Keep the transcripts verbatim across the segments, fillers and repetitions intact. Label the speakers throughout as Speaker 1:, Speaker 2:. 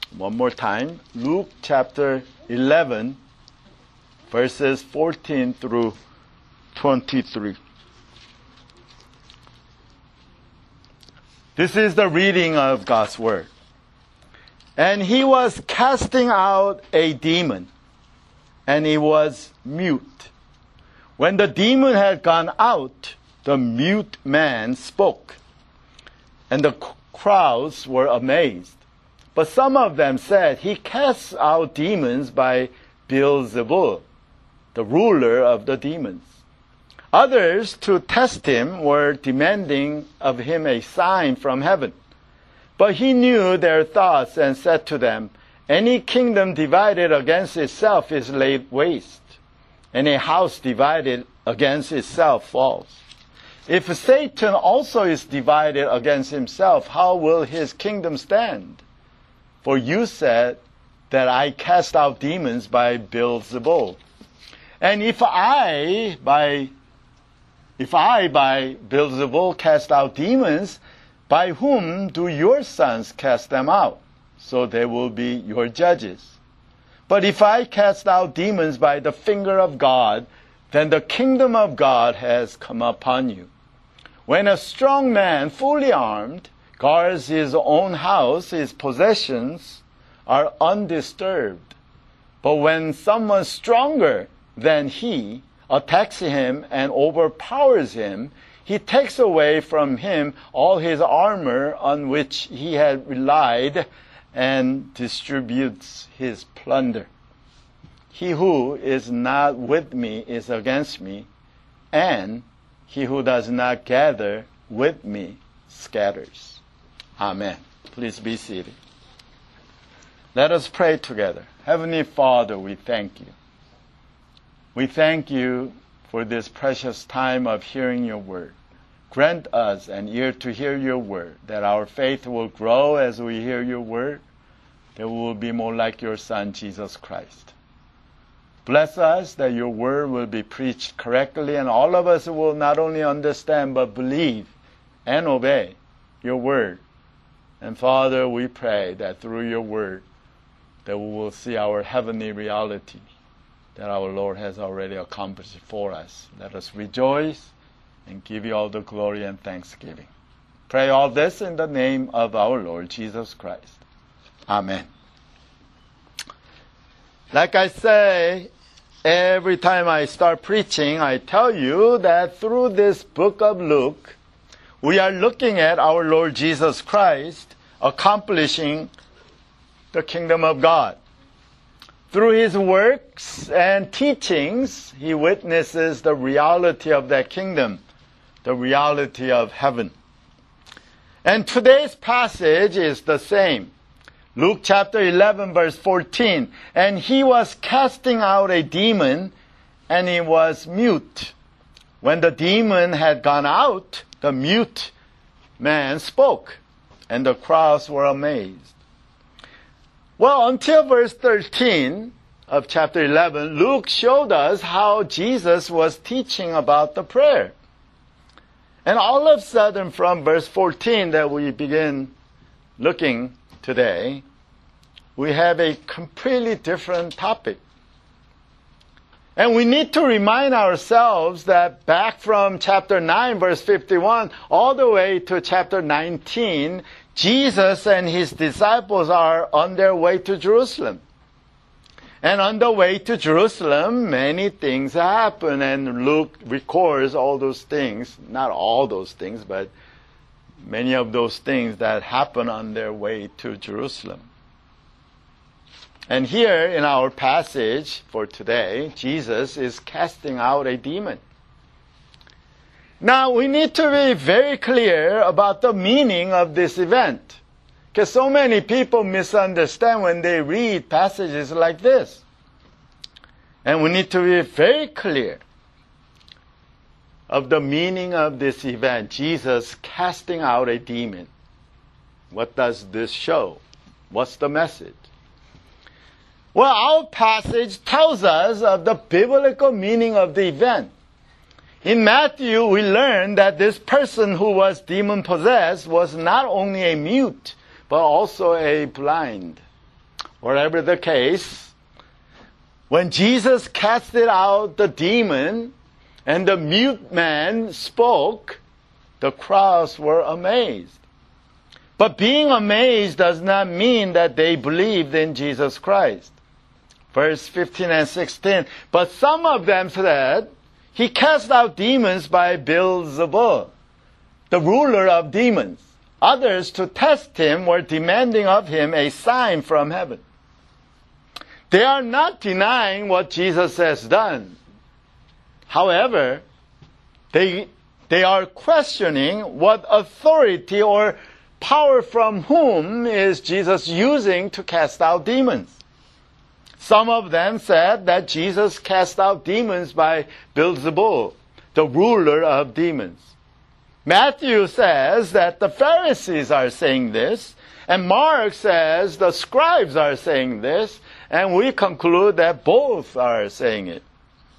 Speaker 1: One more time. Luke chapter eleven, verses fourteen through twenty-three. This is the reading of God's Word. And he was casting out a demon, and he was mute. When the demon had gone out, the mute man spoke, and the crowds were amazed. But some of them said, he casts out demons by Beelzebul, the ruler of the demons. Others, to test him, were demanding of him a sign from heaven. But he knew their thoughts and said to them, any kingdom divided against itself is laid waste, and a house divided against itself falls. If Satan also is divided against himself, how will his kingdom stand? For you said that I cast out demons by Beelzebul. And if I by if I by Beelzebul cast out demons, by whom do your sons cast them out? So they will be your judges. But if I cast out demons by the finger of God, then the kingdom of God has come upon you. When a strong man, fully armed, guards his own house, his possessions are undisturbed. But when someone stronger than he attacks him and overpowers him, he takes away from him all his armor on which he had relied and distributes his plunder. He who is not with me is against me, and he who does not gather with me scatters. Amen. Please be seated. Let us pray together. Heavenly Father, we thank you. We thank you for this precious time of hearing your word. Grant us an ear to hear your word, that our faith will grow as we hear your word, that we will be more like your Son, Jesus Christ. Bless us that your word will be preached correctly, and all of us will not only understand but believe and obey your word. And Father, we pray that through your word, that we will see our heavenly reality that our Lord has already accomplished for us. Let us rejoice and give you all the glory and thanksgiving. Pray all this in the name of our Lord Jesus Christ. Amen. Like I say, every time I start preaching, I tell you that through this book of Luke, we are looking at our Lord Jesus Christ accomplishing the kingdom of God. Through his works and teachings, he witnesses the reality of that kingdom, the reality of heaven. And today's passage is the same. Luke chapter eleven, verse fourteen. And he was casting out a demon, and he was mute. When the demon had gone out, the mute man spoke, and the crowds were amazed. Well, until verse thirteen of chapter eleven, Luke showed us how Jesus was teaching about the prayer. And all of a sudden, from verse fourteen that we begin looking today, we have a completely different topic. And we need to remind ourselves that back from chapter nine, verse fifty-one, all the way to chapter nineteen, Jesus and his disciples are on their way to Jerusalem. And on the way to Jerusalem, many things happen, and Luke records all those things. Not all those things, but many of those things that happen on their way to Jerusalem. And here in our passage for today, Jesus is casting out a demon. Now, we need to be very clear about the meaning of this event, because so many people misunderstand when they read passages like this. And we need to be very clear of the meaning of this event, Jesus casting out a demon. What does this show? What's the message? Well, our passage tells us of the biblical meaning of the event. In Matthew, we learn that this person who was demon-possessed was not only a mute, but also a blind. whatever the case, when Jesus casted out the demon and the mute man spoke, the crowds were amazed. But being amazed does not mean that they believed in Jesus Christ. Verse fifteen and sixteen, but some of them said, he cast out demons by Beelzebul, the ruler of demons. Others, to test him, were demanding of him a sign from heaven. They are not denying what Jesus has done. However, they, they are questioning what authority or power from whom is Jesus using to cast out demons. Some of them said that Jesus cast out demons by Beelzebul, the ruler of demons. Matthew says that the Pharisees are saying this, and Mark says the scribes are saying this, and we conclude that both are saying it.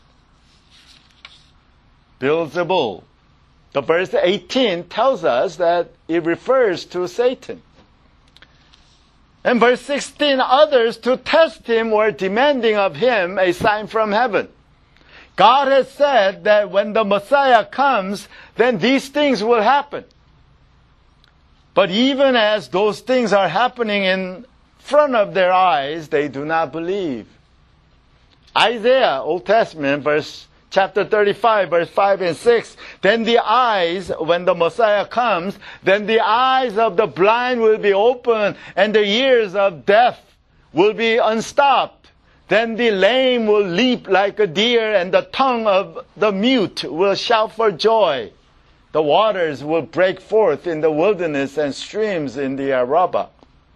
Speaker 1: Beelzebul. The verse eighteen tells us that it refers to Satan. And verse sixteen, others to test him were demanding of him a sign from heaven. God has said that when the Messiah comes, then these things will happen. But even as those things are happening in front of their eyes, they do not believe. Isaiah, Old Testament, verse chapter thirty-five, verse five and six, then the eyes, when the Messiah comes, then the eyes of the blind will be open, and the ears of deaf will be unstopped. Then the lame will leap like a deer, and the tongue of the mute will shout for joy. The waters will break forth in the wilderness and streams in the Arabah.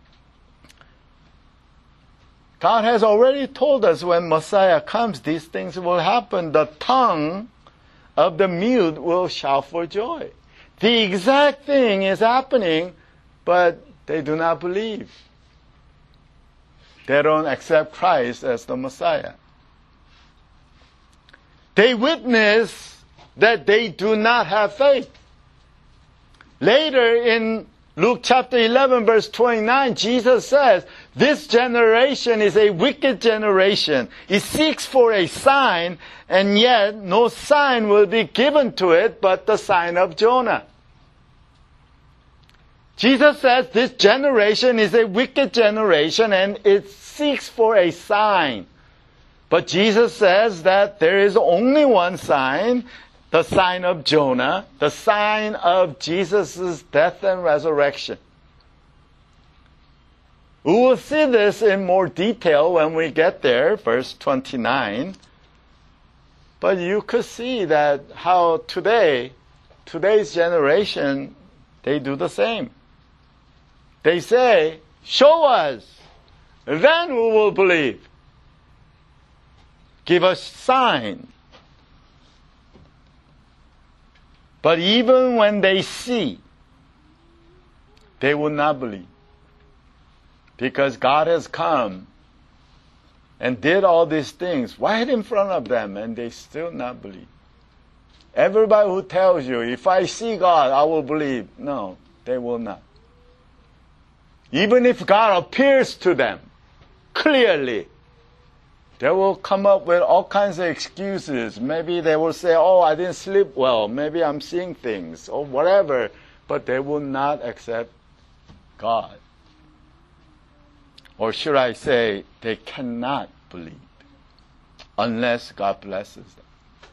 Speaker 1: God has already told us when Messiah comes, these things will happen. The tongue of the mute will shout for joy. The exact thing is happening, but they do not believe. They don't accept Christ as the Messiah. They witness that they do not have faith. Later in Luke chapter eleven, verse twenty-nine, Jesus says, this generation is a wicked generation. It seeks for a sign, and yet no sign will be given to it but the sign of Jonah. Jesus says this generation is a wicked generation and it seeks for a sign. But Jesus says that there is only one sign, the sign of Jonah, the sign of Jesus' death and resurrection. We will see this in more detail when we get there, verse twenty-nine. But you could see that how today, today's generation, they do the same. They say, show us, then we will believe. Give us sign. But even when they see, they will not believe. Because God has come and did all these things right in front of them, and they still not believe. Everybody who tells you, if I see God, I will believe. No, they will not. Even if God appears to them clearly, they will come up with all kinds of excuses. Maybe they will say, oh, I didn't sleep well. Maybe I'm seeing things or whatever. But they will not accept God. Or should I say, they cannot believe unless God blesses them.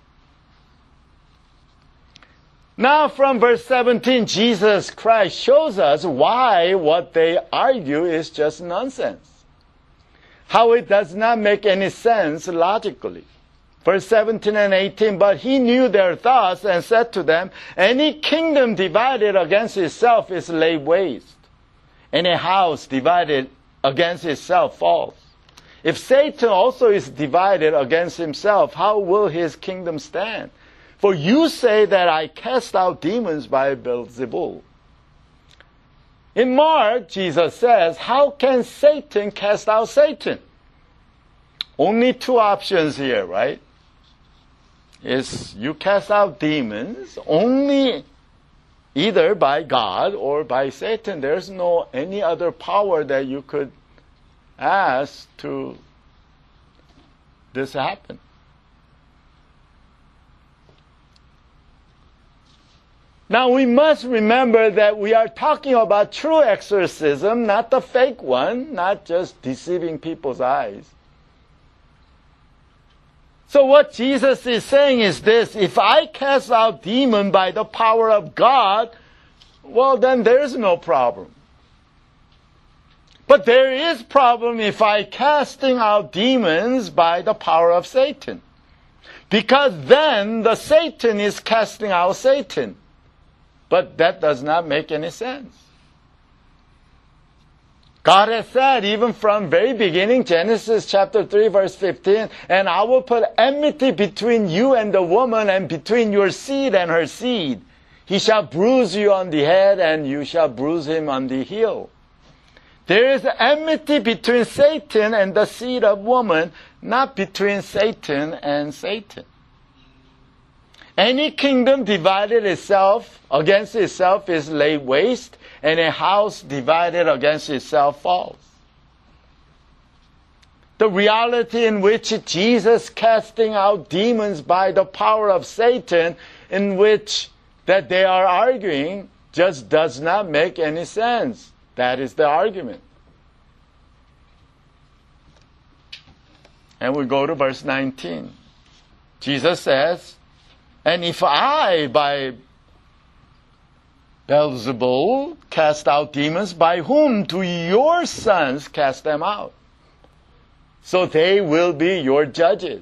Speaker 1: Now from verse seventeen, Jesus Christ shows us why what they argue is just nonsense. How it does not make any sense logically. Verse seventeen and eighteen, but he knew their thoughts and said to them, any kingdom divided against itself is laid waste. Any house divided against itself falls. If Satan also is divided against himself, how will his kingdom stand? For you say that I cast out demons by Beelzebul. In Mark, Jesus says, how can Satan cast out Satan? Only two options here, right? Is you cast out demons only either by God or by Satan. There's no any other power that you could asked to this happen. Now we must remember that we are talking about true exorcism, not the fake one, not just deceiving people's eyes. So what Jesus is saying is this: if I cast out demon by the power of God, well, then there's no problem. But there is problem if I casting out demons by the power of Satan. Because then the Satan is casting out Satan. But that does not make any sense. God has said, even from very beginning, Genesis chapter three, verse fifteen, and I will put enmity between you and the woman, and between your seed and her seed. He shall bruise you on the head, and you shall bruise him on the heel. There is enmity between Satan and the seed of woman, not between Satan and Satan. Any kingdom divided itself against itself is laid waste, and a house divided against itself falls. The reality in which Jesus casting out demons by the power of Satan, in which that they are arguing, just does not make any sense. That is the argument. And we go to verse nineteen. Jesus says, and if I, by Beelzebul, cast out demons, by whom do your sons cast them out? So they will be your judges.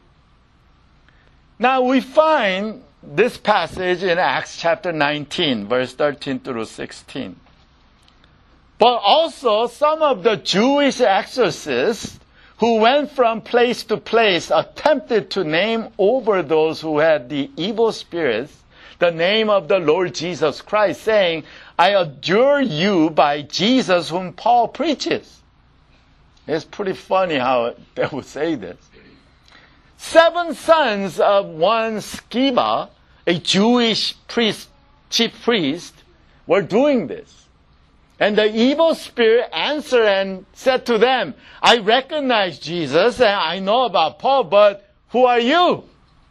Speaker 1: Now we find this passage in Acts chapter nineteen, verse thirteen through sixteen. But also some of the Jewish exorcists who went from place to place attempted to name over those who had the evil spirits the name of the Lord Jesus Christ, saying, I adjure you by Jesus whom Paul preaches. It's pretty funny how they would say this. Seven sons of one Sceva, a Jewish priest, chief priest, were doing this. And the evil spirit answered and said to them, I recognize Jesus and I know about Paul, but who are you?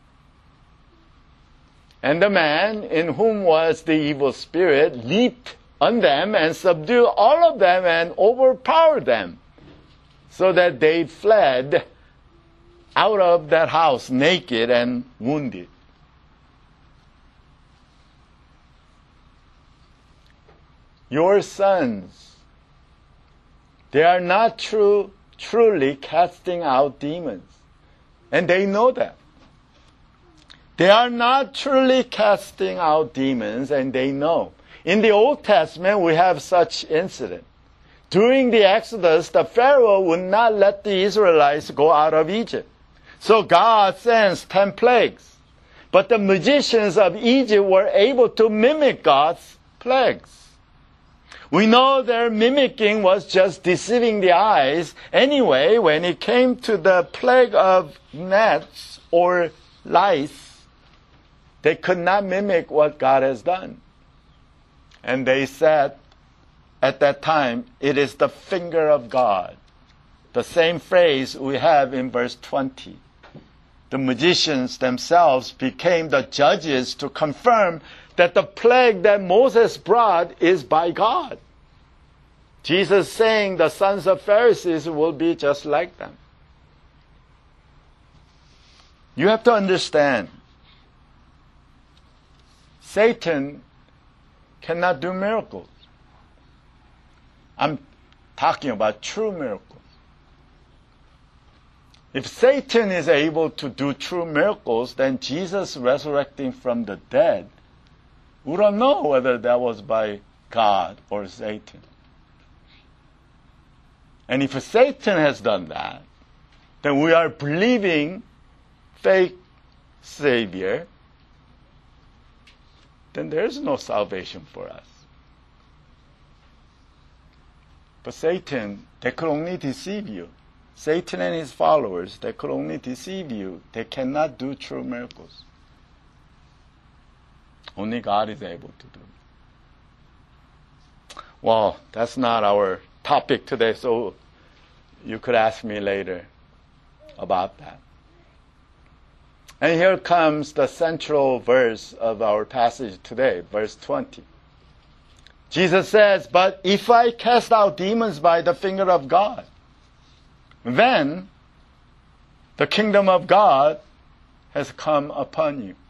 Speaker 1: And the man in whom was the evil spirit leaped on them and subdued all of them and overpowered them, so that they fled out of that house naked and wounded. Your sons, they are not true, truly casting out demons. And they know that. They are not truly casting out demons, and they know. In the Old Testament, we have such incident. During the Exodus, the Pharaoh would not let the Israelites go out of Egypt. So God sends ten plagues. But the magicians of Egypt were able to mimic God's plagues. We know their mimicking was just deceiving the eyes. Anyway, when it came to the plague of gnats or lice, they could not mimic what God has done. And they said at that time, it is the finger of God. The same phrase we have in verse twenty. The magicians themselves became the judges to confirm that the plague that Moses brought is by God. Jesus saying the sons of Pharisees will be just like them. You have to understand, Satan cannot do miracles. I'm talking about true miracles. If Satan is able to do true miracles, then Jesus resurrecting from the dead, we don't know whether that was by God or Satan. And if Satan has done that, then we are believing fake Savior, then there is no salvation for us. But Satan, they could only deceive you. Satan and his followers, they could only deceive you. They cannot do true miracles. Only God is able to do it. Well, that's not our topic today, so you could ask me later about that. And here comes the central verse of our passage today, verse twenty. Jesus says, "But if I cast out demons by the finger of God, then the kingdom of God has come upon you."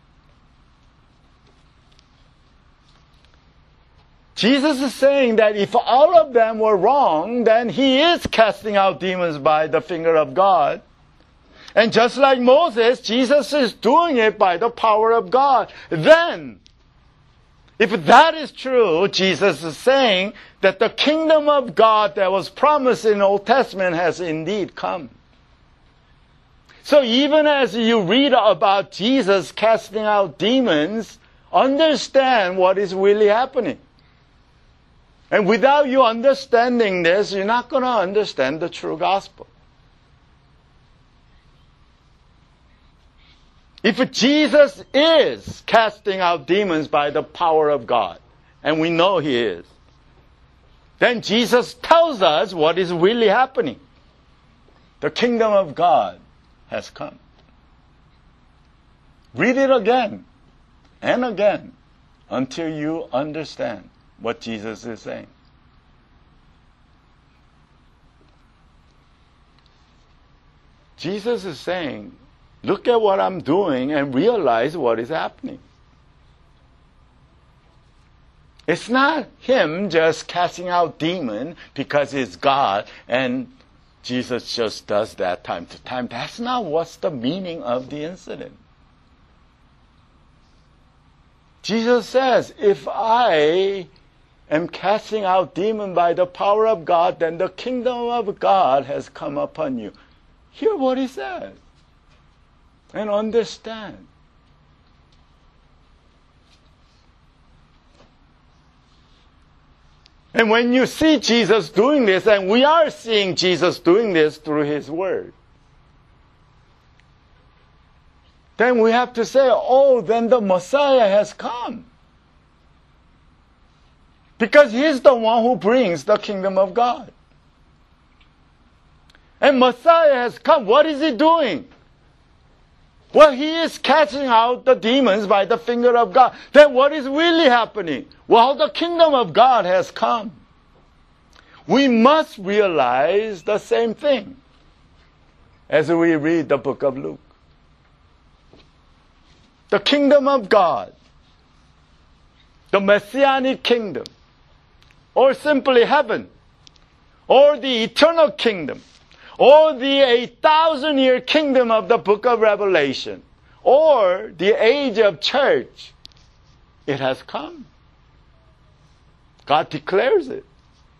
Speaker 1: Jesus is saying that if all of them were wrong, then he is casting out demons by the finger of God. And just like Moses, Jesus is doing it by the power of God. Then, if that is true, Jesus is saying that the kingdom of God that was promised in the Old Testament has indeed come. So even as you read about Jesus casting out demons, understand what is really happening. And without you understanding this, you're not going to understand the true gospel. If Jesus is casting out demons by the power of God, and we know he is, then Jesus tells us what is really happening. The kingdom of God has come. Read it again and again until you understand what Jesus is saying. Jesus is saying, look at what I'm doing and realize what is happening. It's not him just casting out demons because he's God and Jesus just does that time to time. That's not what's the meaning of the incident. Jesus says, if I am casting out demons by the power of God, then the kingdom of God has come upon you. Hear what he says and understand. And when you see Jesus doing this, and we are seeing Jesus doing this through his word, then we have to say, oh, then the Messiah has come. Because he's the one who brings the kingdom of God. And Messiah has come. What is he doing? Well, he is casting out the demons by the finger of God. Then what is really happening? Well, the kingdom of God has come. We must realize the same thing as we read the book of Luke. The kingdom of God, the Messianic kingdom, or simply heaven, or the eternal kingdom, or the eight thousand year kingdom of the book of Revelation, or the age of church, it has come. God declares it.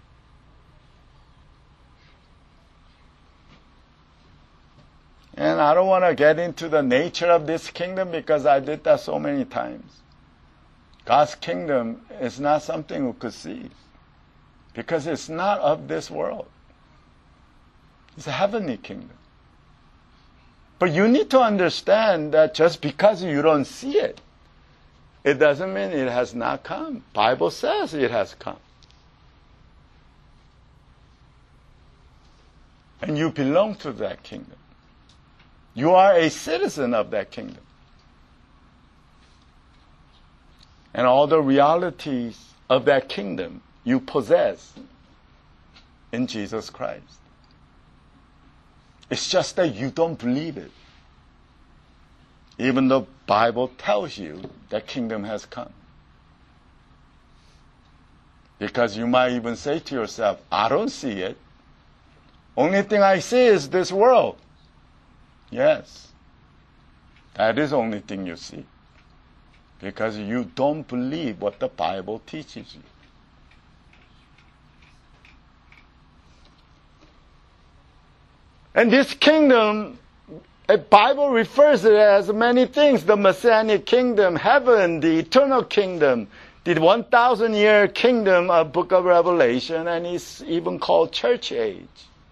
Speaker 1: And I don't want to get into the nature of this kingdom because I did that so many times. God's kingdom is not something we could see because it's not of this world. It's a heavenly kingdom. But you need to understand that just because you don't see it, it doesn't mean it has not come. Bible says it has come. And you belong to that kingdom. You are a citizen of that kingdom. And all the realities of that kingdom you possess in Jesus Christ. It's just that you don't believe it. Even though the Bible tells you that kingdom has come. Because you might even say to yourself, I don't see it. Only thing I see is this world. Yes, that is the only thing you see. Because you don't believe what the Bible teaches you. And this kingdom, the Bible refers to it as many things. The Messianic kingdom, heaven, the eternal kingdom, the one thousand year kingdom of book of Revelation, and it's even called church age.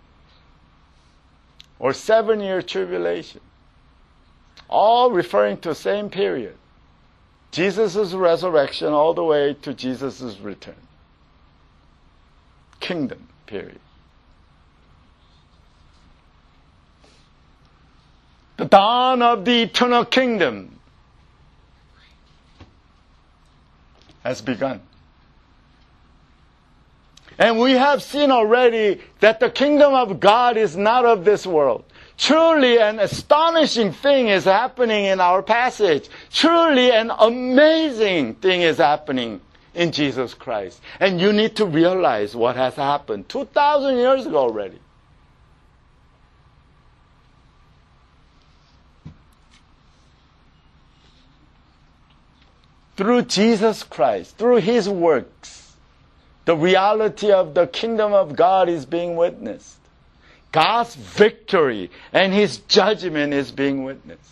Speaker 1: Or seven year tribulation. All referring to the same period. Jesus' resurrection all the way to Jesus' return. Kingdom period. the dawn of the eternal kingdom has begun. And we have seen already that the kingdom of God is not of this world. Truly an astonishing thing is happening in our passage. Truly an amazing thing is happening in Jesus Christ. And you need to realize what has happened two thousand years ago already. Through Jesus Christ, through His works, the reality of the kingdom of God is being witnessed. God's victory and His judgment is being witnessed.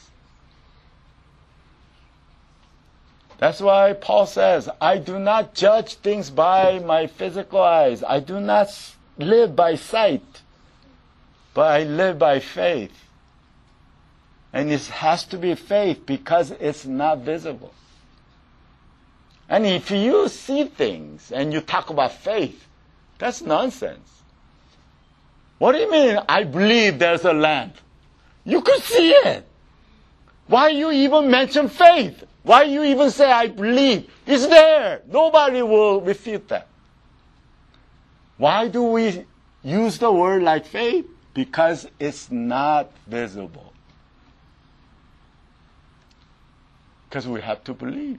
Speaker 1: That's why Paul says, I do not judge things by my physical eyes. I do not live by sight, but I live by faith. And it has to be faith because it's not visible. And if you see things and you talk about faith, that's nonsense. What do you mean, I believe there's a lamp? You could see it. Why you even mention faith? Why you even say, I believe? It's there. Nobody will refute that. Why do we use the word like faith? Because it's not visible. Because we have to believe.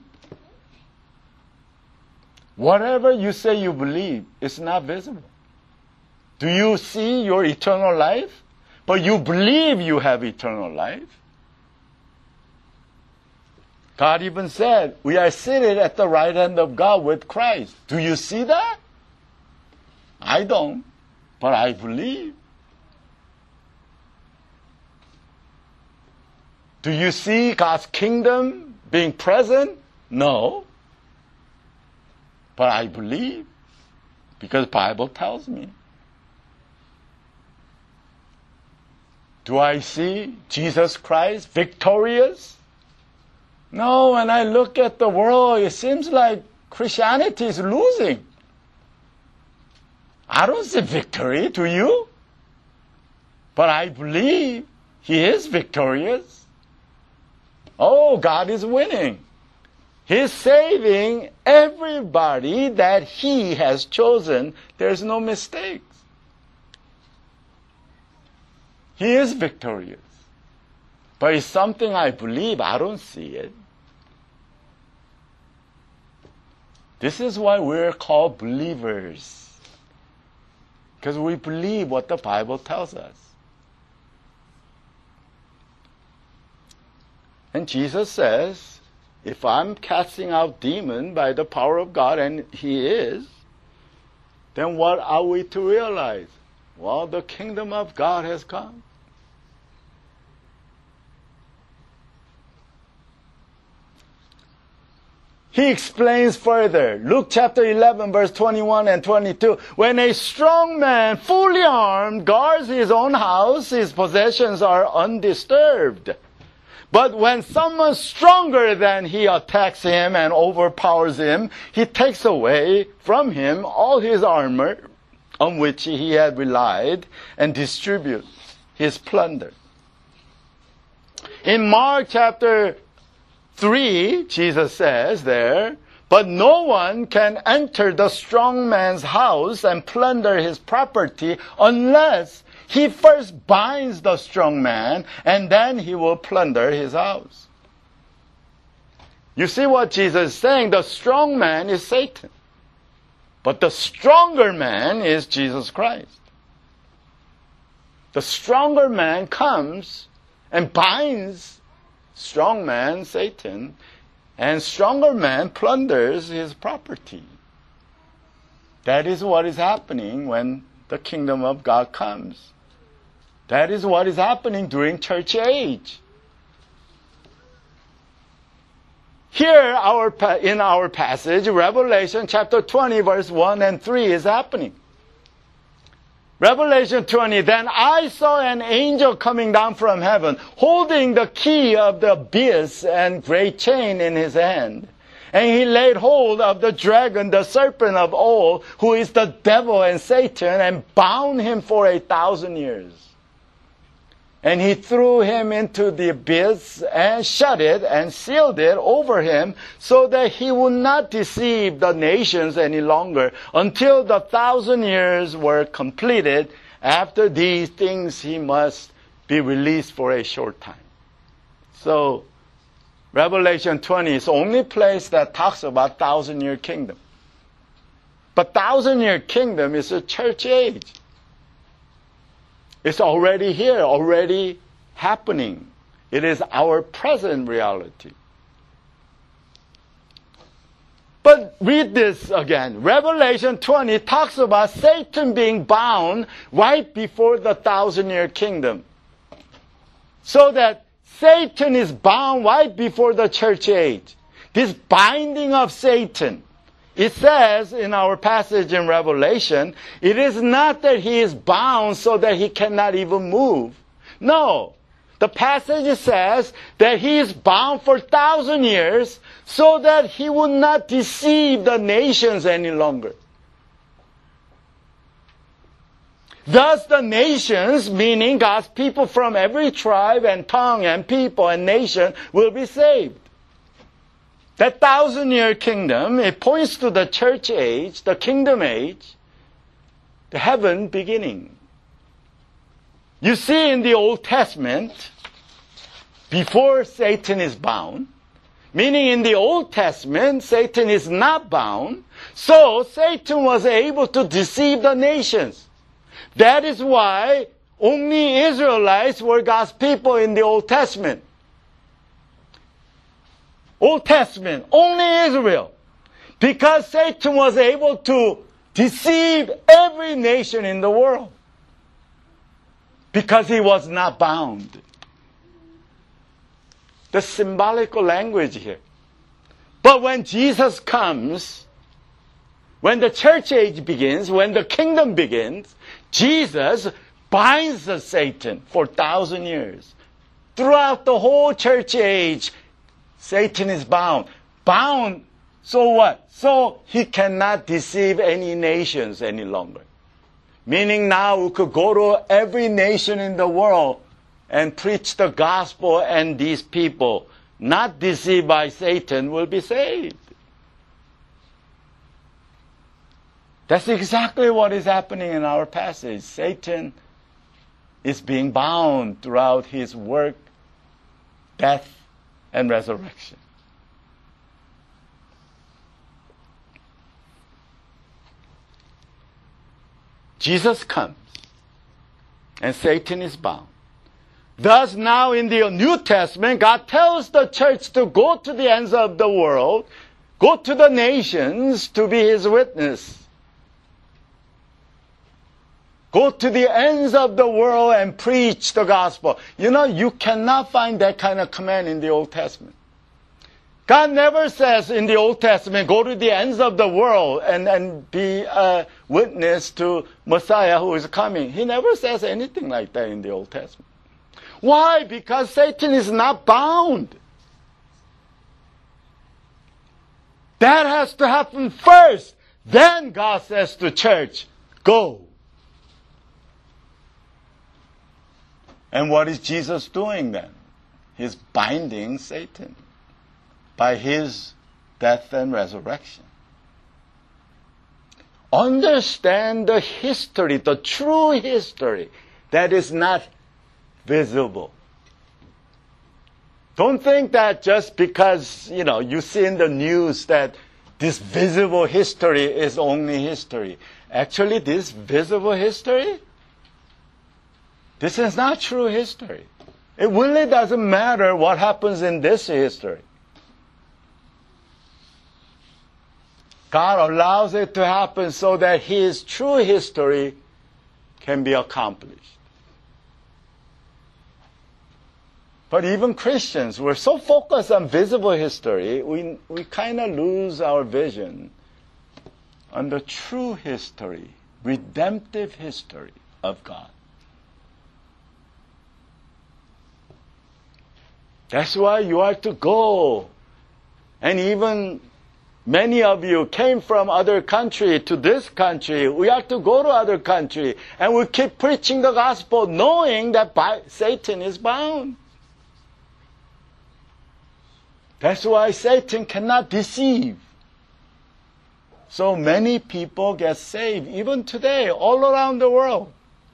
Speaker 1: Whatever you say you believe, it's not visible. Do you see your eternal life? But you believe you have eternal life. God even said, we are seated at the right hand of God with Christ. Do you see that? I don't, but I believe. Do you see God's kingdom being present? No. But I believe, because the Bible tells me. Do I see Jesus Christ victorious? No, when I look at the world, it seems like Christianity is losing. I don't see victory, do you? But I believe He is victorious. Oh, God is winning. He's saving everybody that He has chosen. There's no mistakes. He is victorious. But it's something I believe. I don't see it. This is why we're called believers. Because we believe what the Bible tells us. And Jesus says, if I'm casting out demons by the power of God, and He is, then what are we to realize? Well, the kingdom of God has come. He explains further. Luke chapter eleven, verse twenty-one and twenty-two. When a strong man, fully armed, guards his own house, his possessions are undisturbed. But when someone stronger than he attacks him and overpowers him, he takes away from him all his armor on which he had relied and distributes his plunder. In Mark chapter three, Jesus says there, but no one can enter the strong man's house and plunder his property unless he first binds the strong man, and then he will plunder his house. You see what Jesus is saying? The strong man is Satan. But the stronger man is Jesus Christ. The stronger man comes and binds strong man, Satan, and stronger man plunders his property. That is what is happening when the kingdom of God comes. That is what is happening during church age. Here, our, in our passage, Revelation chapter twenty, verse one and three is happening. Revelation twenty, then I saw an angel coming down from heaven, holding the key of the abyss and great chain in his hand. And he laid hold of the dragon, the serpent of old, who is the devil and Satan, and bound him for a thousand years. And he threw him into the abyss and shut it and sealed it over him so that he would not deceive the nations any longer until the thousand years were completed. After these things, he must be released for a short time. So, Revelation twenty is the only place that talks about thousand-year kingdom. But thousand-year kingdom is a church age. It's already here, already happening. It is our present reality. But read this again. Revelation twenty talks about Satan being bound right before the thousand-year kingdom. So that Satan is bound right before the church age. This binding of Satan. It says in our passage in Revelation, it is not that he is bound so that he cannot even move. No. The passage says that he is bound for a thousand years so that he will not deceive the nations any longer. Thus the nations, meaning God's people from every tribe and tongue and people and nation, will be saved. That thousand-year kingdom, it points to the church age, the kingdom age, the heaven beginning. You see in the Old Testament, before Satan is bound, meaning in the Old Testament, Satan is not bound, so Satan was able to deceive the nations. That is why only Israelites were God's people in the Old Testament. Old Testament, only Israel. Because Satan was able to deceive every nation in the world. Because he was not bound. The symbolical language here. But when Jesus comes, when the church age begins, when the kingdom begins, Jesus binds Satan for a thousand years. Throughout the whole church age, Satan is bound. Bound, so what? So he cannot deceive any nations any longer. Meaning now we could go to every nation in the world and preach the gospel, and these people, not deceived by Satan, will be saved. That's exactly what is happening in our passage. Satan is being bound throughout his work, death, and resurrection. Jesus comes, and Satan is bound. Thus now in the New Testament, God tells the church to go to the ends of the world, go to the nations to be his witness. Go to the ends of the world and preach the gospel. You know, you cannot find that kind of command in the Old Testament. God never says in the Old Testament, go to the ends of the world and, and be a witness to Messiah who is coming. He never says anything like that in the Old Testament. Why? Because Satan is not bound. That has to happen first. Then God says to church, go. And what is Jesus doing then? He's binding Satan by his death and resurrection. Understand the history, the true history that is not visible. Don't think that just because, you know, you see in the news that this visible history is only history. Actually, this visible history, this is not true history. It really doesn't matter what happens in this history. God allows it to happen so that his true history can be accomplished. But even Christians, we're so focused on visible history, we, we kind of lose our vision on the true history, redemptive history of God. That's why you are to go and even Many of you came from other country to this country. We have to go to other country. And we keep preaching the gospel knowing that by, Satan is bound. That's why Satan cannot deceive. So many people get saved, even today, all around the world.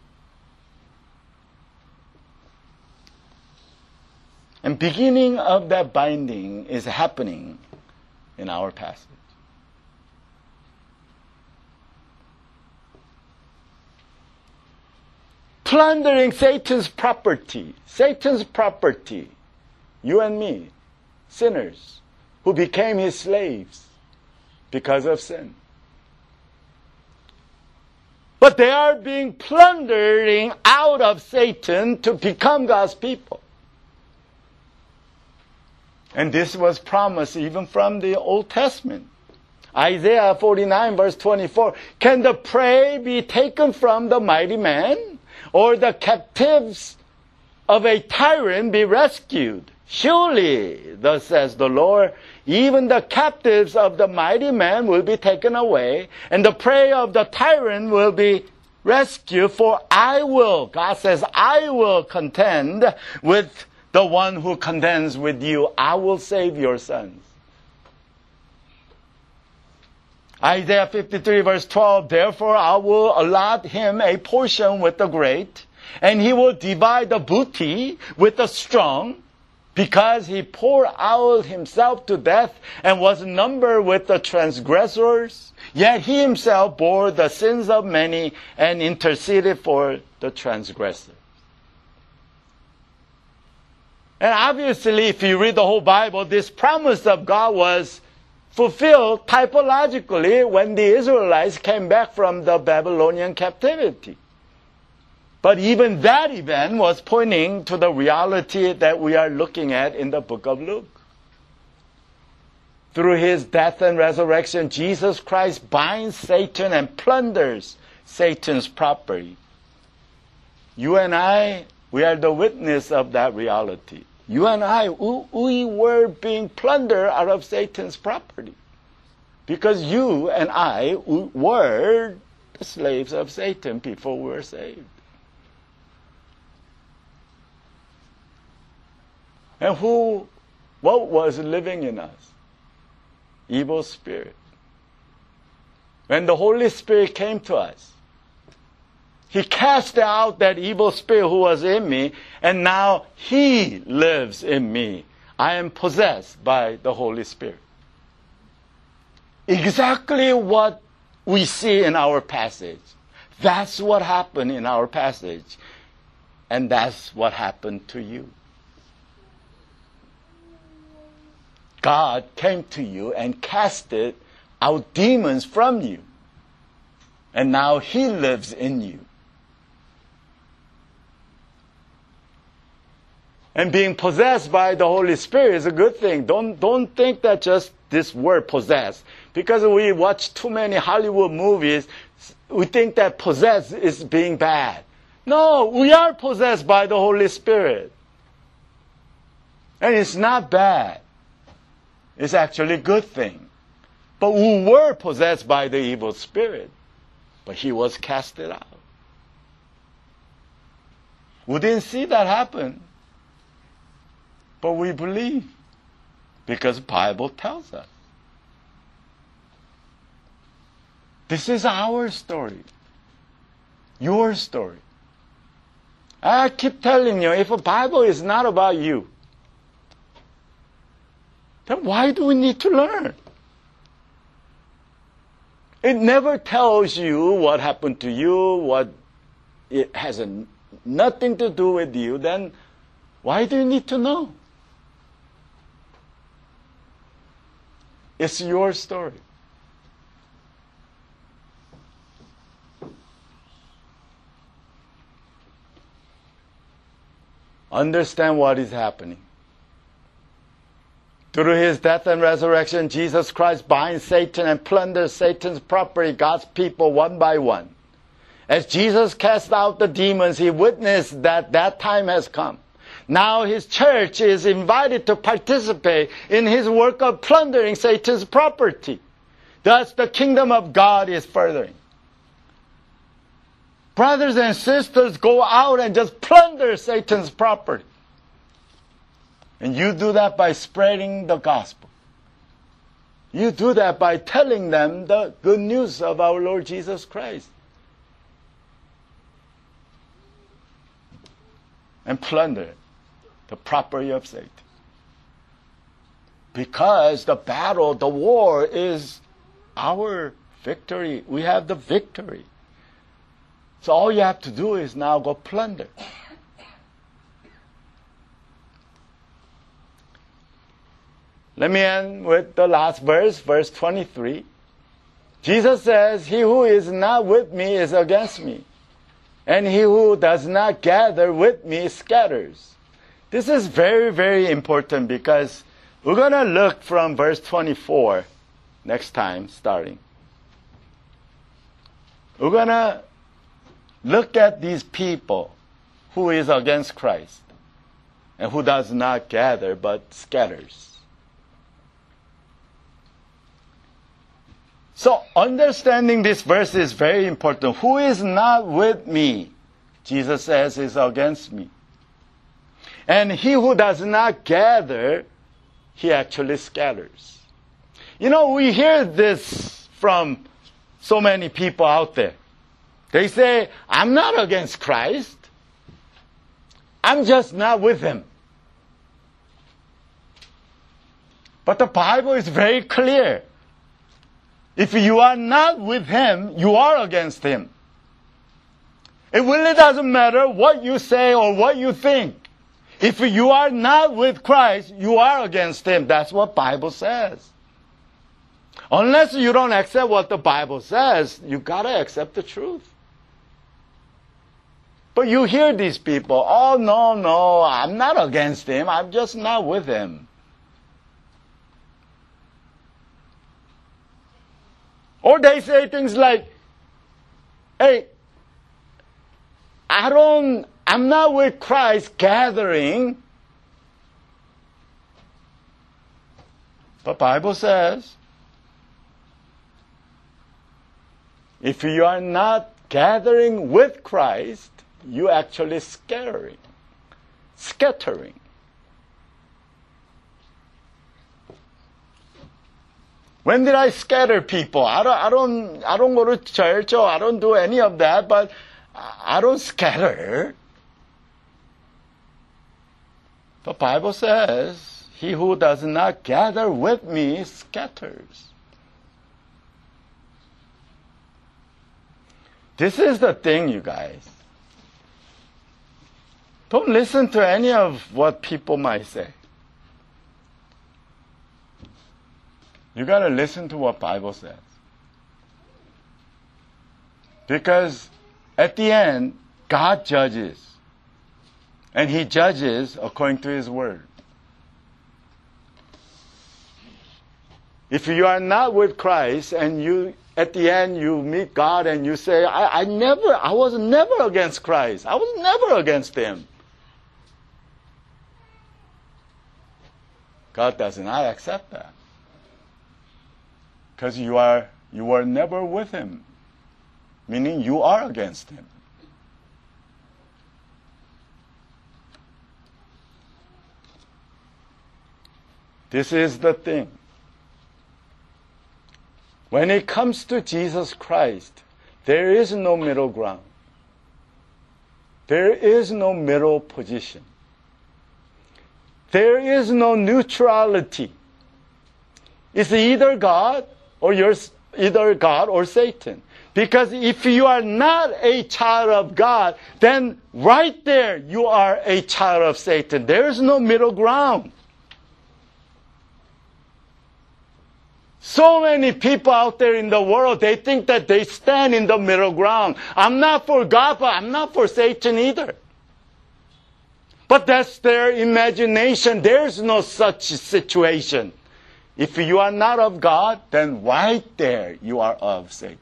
Speaker 1: And beginning of that binding is happening in our passage. Plundering Satan's property. Satan's property. You and me, sinners, who became his slaves because of sin. But they are being plundering out of Satan to become God's people. And this was promised even from the Old Testament. Isaiah forty-nine verse twenty-four, can the prey be taken from the mighty man, or the captives of a tyrant be rescued? Surely, thus says the Lord, even the captives of the mighty man will be taken away, and the prey of the tyrant will be rescued, for I will, God says, I will contend with the one who contends with you. I will save your sons. Isaiah fifty-three verse twelve, therefore I will allot him a portion with the great, and he will divide the booty with the strong, because he poured out himself to death and was numbered with the transgressors. Yet he himself bore the sins of many and interceded for the transgressor. And obviously, if you read the whole Bible, this promise of God was fulfilled typologically when the Israelites came back from the Babylonian captivity. But even that event was pointing to the reality that we are looking at in the book of Luke. Through his death and resurrection, Jesus Christ binds Satan and plunders Satan's property. You and I, we are the witness of that reality. You and I, we were being plundered out of Satan's property. Because you and I were the slaves of Satan before we were saved. And who, what was living in us? Evil spirit. When the Holy Spirit came to us, he cast out that evil spirit who was in me, and now he lives in me. I am possessed by the Holy Spirit. Exactly what we see in our passage. That's what happened in our passage. And that's what happened to you. God came to you and casted out demons from you. And now he lives in you. And being possessed by the Holy Spirit is a good thing. Don't, don't think that just this word possessed. Because we watch too many Hollywood movies, we think that possessed is being bad. No, we are possessed by the Holy Spirit. And it's not bad. It's actually a good thing. But we were possessed by the evil spirit. But he was casted out. We didn't see that happen. But we believe. Because the Bible tells us. This is our story. Your story. I keep telling you, if the Bible is not about you, then why do we need to learn? It never tells you what happened to you, what it has a, nothing to do with you, then why do you need to know? It's your story. Understand what is happening. Through his death and resurrection, Jesus Christ binds Satan and plunders Satan's property, God's people, one by one. As Jesus cast out the demons, he witnessed that that time has come. Now his church is invited to participate in his work of plundering Satan's property. Thus, the kingdom of God is furthering. Brothers and sisters go out and just plunder Satan's property. And you do that by spreading the gospel. You do that by telling them the good news of our Lord Jesus Christ. And plunder the property of Satan. Because the battle, the war is our victory. We have the victory. So all you have to do is now go plunder. Let me end with the last verse, verse twenty-three. Jesus says, "He who is not with me is against me, and he who does not gather with me scatters." This is very, very important because we're going to look from verse twenty-four next time, starting. We're going to look at these people who is against Christ and who does not gather but scatters. So understanding this verse is very important. Who is not with me, Jesus says, is against me. And he who does not gather, he actually scatters. You know, we hear this from so many people out there. They say, I'm not against Christ. I'm just not with him. But the Bible is very clear. If you are not with him, you are against him. It really doesn't matter what you say or what you think. If you are not with Christ, you are against him. That's what the Bible says. Unless you don't accept what the Bible says, you gotta accept the truth. But you hear these people, oh, no, no, I'm not against him. I'm just not with him. Or they say things like, hey, I don't, I'm not with Christ gathering. The Bible says, if you are not gathering with Christ, you actually scattering, scattering. When did I scatter people? I don't, I don't, I don't go to church or I don't do any of that, but I don't scatter. The Bible says, he who does not gather with me scatters. This is the thing, you guys. Don't listen to any of what people might say. You got to listen to what the Bible says. Because at the end, God judges. And he judges according to his word. If you are not with Christ and you, at the end, you meet God and you say, I, I never, I was never against Christ. I was never against him. God does not accept that. Because you are, you were never with him. Meaning you are against him. This is the thing. When it comes to Jesus Christ, there is no middle ground. There is no middle position. There is no neutrality. It's either God or you're either God or Satan. Because if you are not a child of God, then right there you are a child of Satan. There is no middle ground. So many people out there in the world, they think that they stand in the middle ground. I'm not for God, but I'm not for Satan either. But that's their imagination. There's no such situation. If you are not of God, then right there you are of Satan.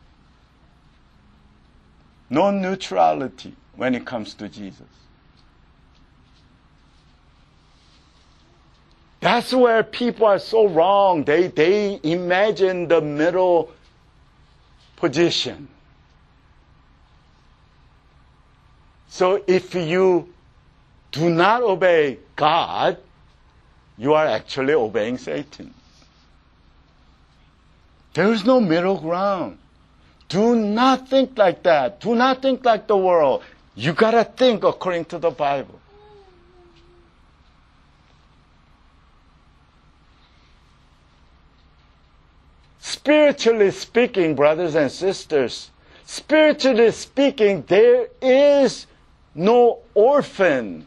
Speaker 1: No neutrality when it comes to Jesus. That's where people are so wrong. They, they imagine the middle position. So if you do not obey God, you are actually obeying Satan. There is no middle ground. Do not think like that. Do not think like the world. You gotta think according to the Bible. Spiritually speaking, brothers and sisters, spiritually speaking, there is no orphan.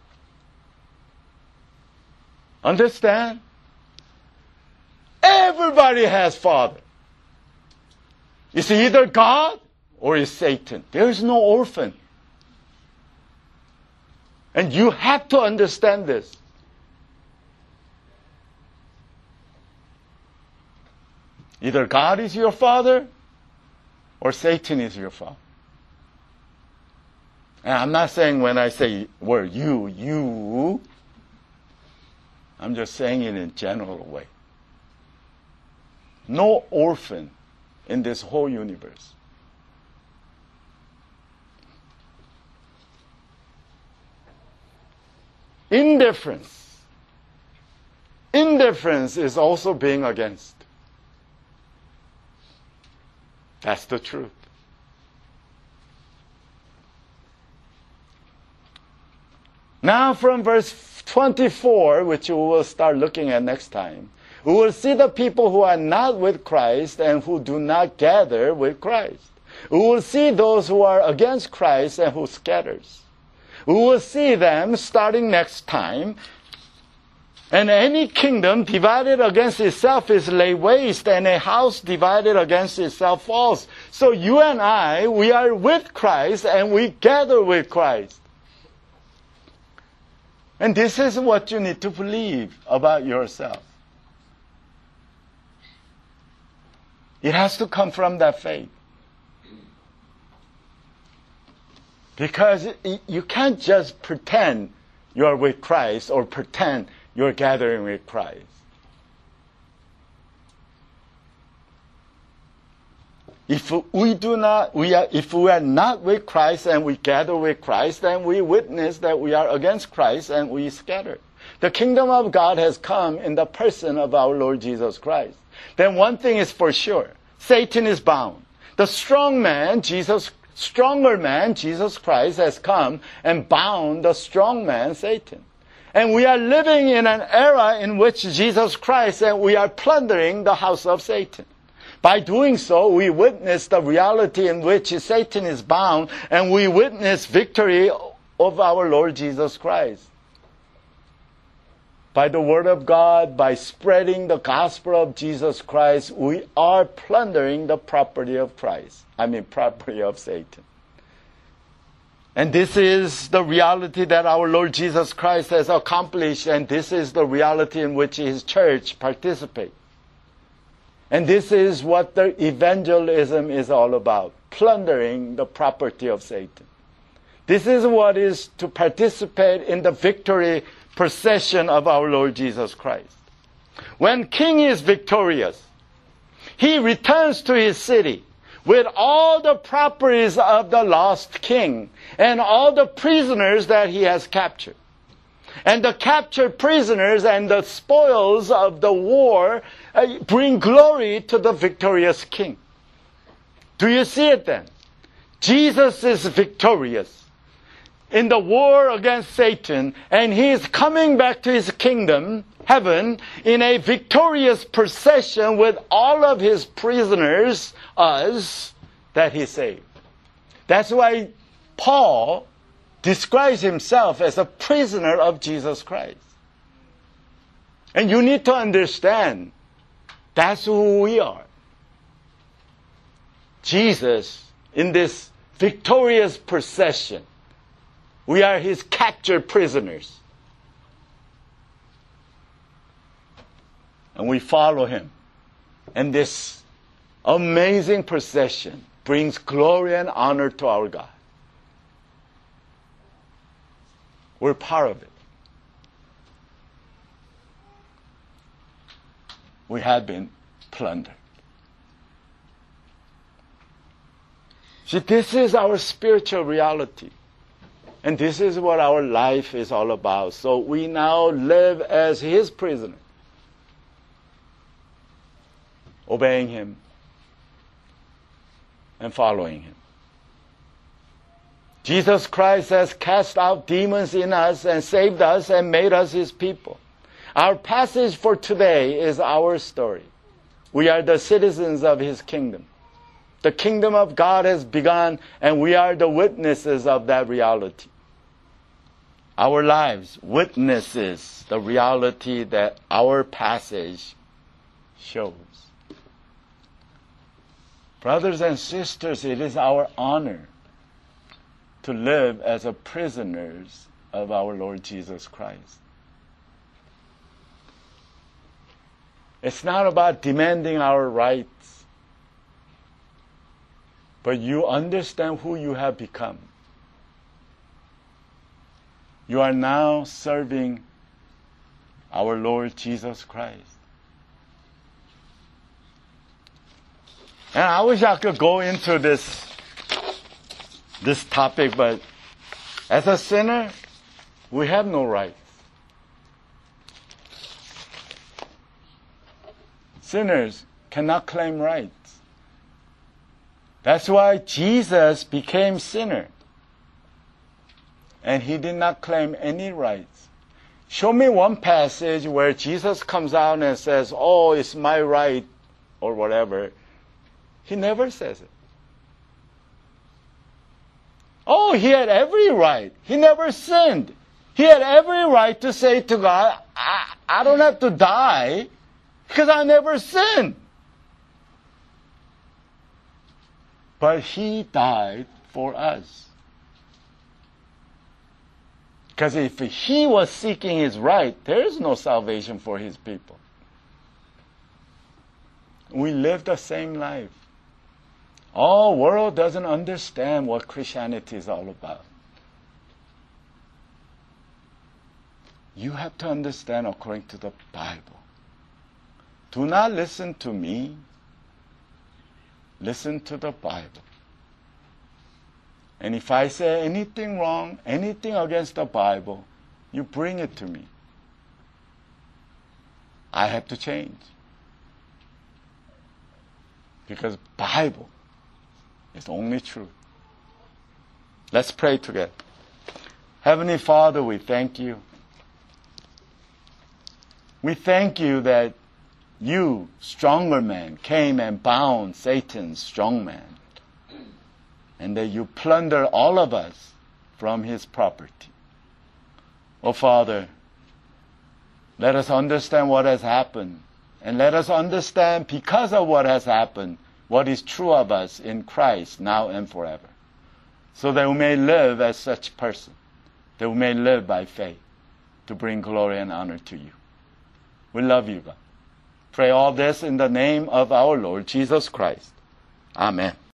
Speaker 1: Understand? Everybody has father. It's either God or it's Satan. There is no orphan. And you have to understand this. Either God is your father or Satan is your father. And I'm not saying when I say word you, you, I'm just saying it in a general way. No orphan in this whole universe. Indifference. Indifference is also being against. That's the truth. Now from verse twenty-four, which we will start looking at next time, we will see the people who are not with Christ and who do not gather with Christ. We will see those who are against Christ and who scatters. We will see them starting next time. And any kingdom divided against itself is laid waste, and a house divided against itself falls. So you and I, we are with Christ and we gather with Christ. And this is what you need to believe about yourself. It has to come from that faith. Because you can't just pretend you're with Christ or pretend you're gathering with Christ. If we do not, we are, if we are not with Christ and we gather with Christ, then we witness that we are against Christ and we scatter. The kingdom of God has come in the person of our Lord Jesus Christ. Then one thing is for sure: Satan is bound. The strong man, Jesus, stronger man, Jesus Christ, has come and bound the strong man, Satan. And we are living in an era in which Jesus Christ and we are plundering the house of Satan. By doing so, we witness the reality in which Satan is bound, and we witness victory of our Lord Jesus Christ. By the word of God, by spreading the gospel of Jesus Christ, we are plundering the property of Christ. I mean, property of Satan. And this is the reality that our Lord Jesus Christ has accomplished, and this is the reality in which His church participates. And this is what the evangelism is all about: plundering the property of Satan. This is what is to participate in the victory procession of our Lord Jesus Christ. When King is victorious, He returns to His city with all the properties of the lost king and all the prisoners that he has captured. And the captured prisoners and the spoils of the war uh, bring glory to the victorious king. Do you see it then? Jesus is victorious in the war against Satan, and He is coming back to His kingdom, heaven, in a victorious procession with all of His prisoners, us, that He saved. That's why Paul describes himself as a prisoner of Jesus Christ. And you need to understand, that's who we are. Jesus, in this victorious procession, we are His captured prisoners. And we follow Him. And this amazing procession brings glory and honor to our God. We're part of it. we had been plundered. See, this is our spiritual reality. And this is what our life is all about. So we now live as His prisoner, obeying Him and following Him. Jesus Christ has cast out demons in us and saved us and made us His people. Our passage for today is our story. We are the citizens of His kingdom. The kingdom of God has begun, and we are the witnesses of that reality. Our lives witnesses the reality that our passage shows. Brothers and sisters, it is our honor to live as a prisoners of our Lord Jesus Christ. It's not about demanding our rights, but you understand who you have become. You are now serving our Lord Jesus Christ. And I wish I could go into this, this topic, but as a sinner, we have no rights. Sinners cannot claim rights. That's why Jesus became sinner. And He did not claim any rights. Show me one passage where Jesus comes out and says, oh, it's my right, or whatever. He never says it. Oh, He had every right. He never sinned. He had every right to say to God, I, I don't have to die because I never sinned. But He died for us. Because if He was seeking His right, there is no salvation for His people. We live the same life. Our world doesn't understand what Christianity is all about. You have to understand according to the Bible. Do not listen to me. Listen to the Bible. And if I say anything wrong, anything against the Bible, you bring it to me. I have to change. Because Bible is the only truth. Let's pray together. Heavenly Father, we thank You. We thank You that You, stronger man, came and bound Satan's strong man. And that You plunder all of us from his property. Oh, Father, let us understand what has happened. And let us understand, because of what has happened, what is true of us in Christ now and forever. So that we may live as such person. That we may live by faith to bring glory and honor to You. We love You, God. Pray all this in the name of our Lord Jesus Christ. Amen.